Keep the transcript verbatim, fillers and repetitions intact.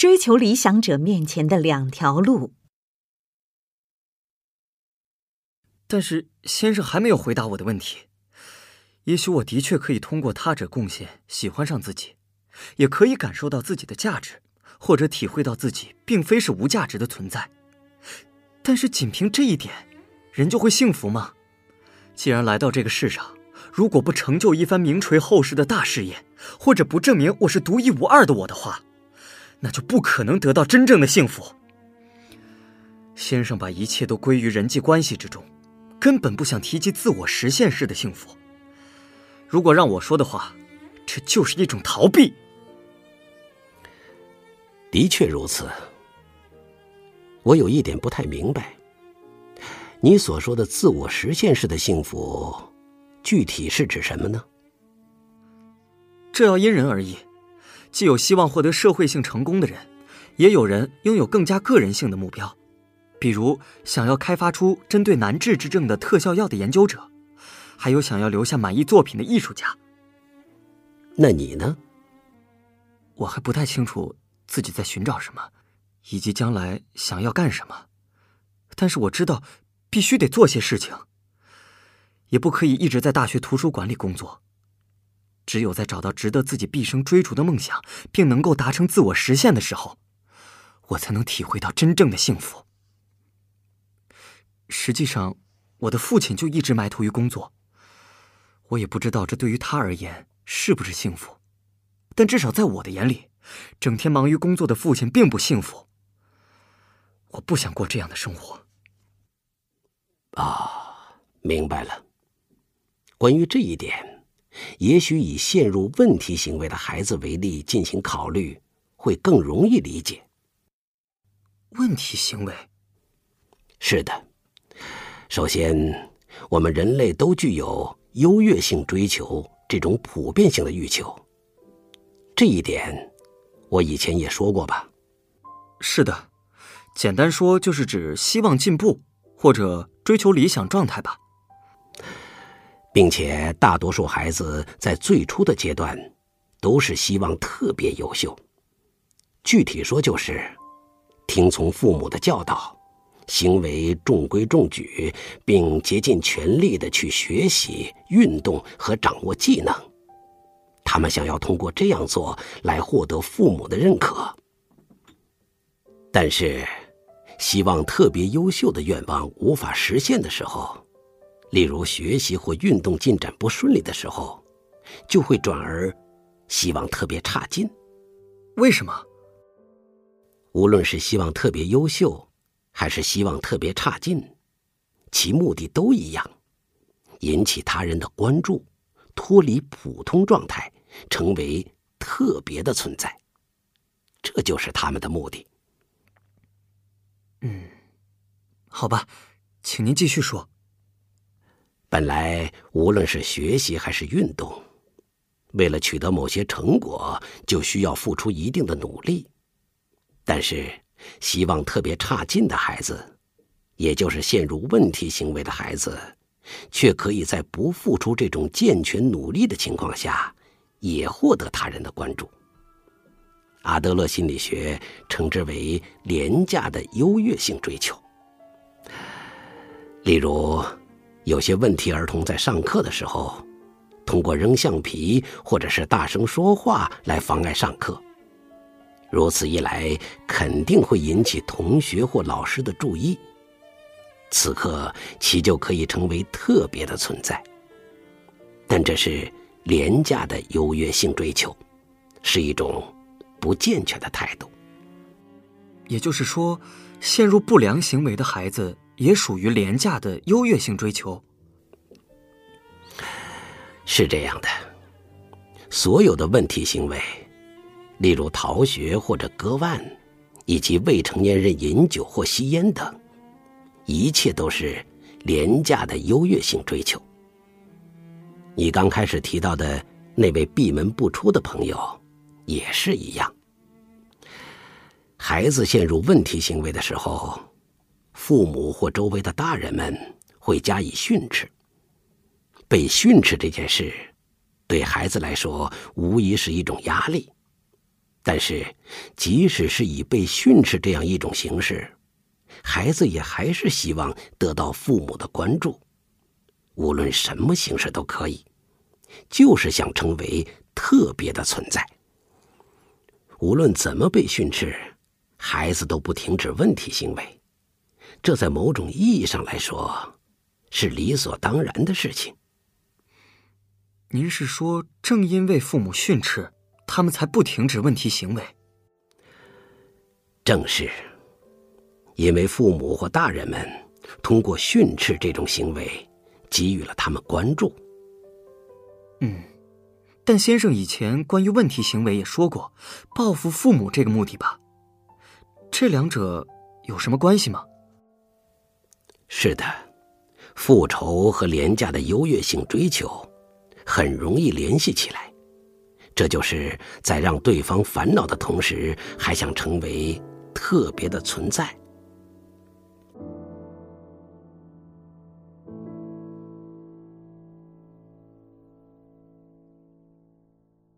追求理想者面前的两条路。 但是先生还没有回答我的问题。也许我的确可以通过他者贡献喜欢上自己，也可以感受到自己的价值，或者体会到自己并非是无价值的存在。但是仅凭这一点，人就会幸福吗？既然来到这个世上，如果不成就一番名垂后世的大事业，或者不证明我是独一无二的我的话，那就不可能得到真正的幸福。先生把一切都归于人际关系之中，根本不想提及自我实现式的幸福。如果让我说的话，这就是一种逃避。 的确如此。我有一点不太明白，你所说的自我实现式的幸福，具体是指什么呢？ 这要因人而异，既有希望获得社会性成功的人，也有人拥有更加个人性的目标，比如想要开发出针对难治之症的特效药的研究者，还有想要留下满意作品的艺术家。 那你呢？ 我还不太清楚自己在寻找什么，以及将来想要干什么，但是我知道必须得做些事情，也不可以一直在大学图书馆里工作。只有在找到值得自己毕生追逐的梦想，并能够达成自我实现的时候，我才能体会到真正的幸福。实际上，我的父亲就一直埋头于工作，我也不知道这对于他而言是不是幸福，但至少在我的眼里，整天忙于工作的父亲并不幸福。我不想过这样的生活。 啊，明白了。关于这一点，也许以陷入问题行为的孩子为例进行考虑，会更容易理解。 问题行为？ 是的。首先，我们人类都具有优越性追求这种普遍性的欲求。这一点，我以前也说过吧？ 是的，简单说就是指希望进步，或者追求理想状态吧。 并且大多数孩子在最初的阶段都是希望特别优秀。具体说就是听从父母的教导，行为中规中矩，并竭尽全力地去学习、运动和掌握技能。他们想要通过这样做来获得父母的认可。但是，希望特别优秀的愿望无法实现的时候，例如学习或运动进展不顺利的时候，就会转而希望特别差劲。 为什么？ 无论是希望特别优秀，还是希望特别差劲，其目的都一样，引起他人的关注，脱离普通状态，成为特别的存在。这就是他们的目的。 嗯，好吧，请您继续说。 本来无论是学习还是运动，为了取得某些成果，就需要付出一定的努力。但是希望特别差劲的孩子，也就是陷入问题行为的孩子，却可以在不付出这种健全努力的情况下，也获得他人的关注。阿德勒心理学称之为廉价的优越性追求。例如，有些问题儿童在上课的时候，通过扔橡皮或者是大声说话来妨碍上课。如此一来，肯定会引起同学或老师的注意。此刻，其就可以成为特别的存在。但这是廉价的优越性追求，是一种不健全的态度。 也就是说，陷入不良行为的孩子也属于廉价的优越性追求。 是这样的，所有的问题行为，例如逃学或者割腕，以及未成年人饮酒或吸烟等，一切都是廉价的优越性追求。你刚开始提到的那位闭门不出的朋友也是一样。孩子陷入问题行为的时候，父母或周围的大人们会加以训斥。被训斥这件事，对孩子来说无疑是一种压力。 但是，即使是以被训斥这样一种形式，孩子也还是希望得到父母的关注，无论什么形式都可以，就是想成为特别的存在。无论怎么被训斥，孩子都不停止问题行为，这在某种意义上来说，是理所当然的事情。 您是说，正因为父母训斥，他们才不停止问题行为？ 正是，因为父母或大人们通过训斥这种行为，给予了他们关注。 嗯，但先生以前关于问题行为也说过，报复父母这个目的吧？这两者有什么关系吗？ 是的，复仇和廉价的优越性追求很容易联系起来，这就是在让对方烦恼的同时，还想成为特别的存在。